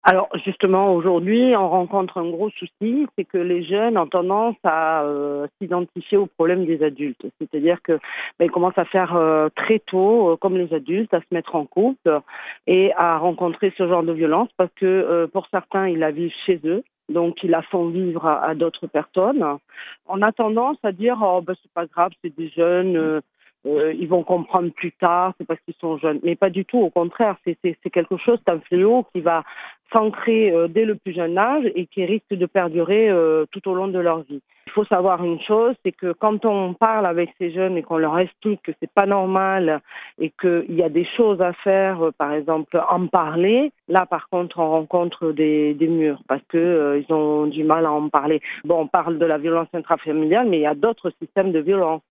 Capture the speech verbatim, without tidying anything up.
Alors justement, aujourd'hui, on rencontre un gros souci, c'est que les jeunes ont tendance à, heu, s'identifier aux problèmes des adultes. C'est-à-dire que, bah, ils commencent à faire, heu, très tôt, heu, comme les adultes, à se mettre en couple et à rencontrer ce genre de violence parce que, heu, pour certains, ils la vivent chez eux, donc ils la font vivre à à d'autres personnes. On a tendance à dire: «Oh bah, c'est pas grave, c'est des jeunes, heu heu, ils vont comprendre plus tard, c'est parce qu'ils sont jeunes». Mais pas du tout, au contraire, c'est c'est c'est quelque chose, c'est un fléau qui va s'ancrer, heu, dès le plus jeune âge et qui risque de perdurer, heu, tout au long de leur vie. Il faut savoir une chose, c'est que quand on parle avec ces jeunes et qu'on leur explique que c'est pas normal et qu'il y a des choses à faire, heu, par exemple en parler, là par contre on rencontre des des murs parce que, heu, ils ont du mal à en parler. Bon, on parle de la violence intrafamiliale, mais il y a d'autres systèmes de violence.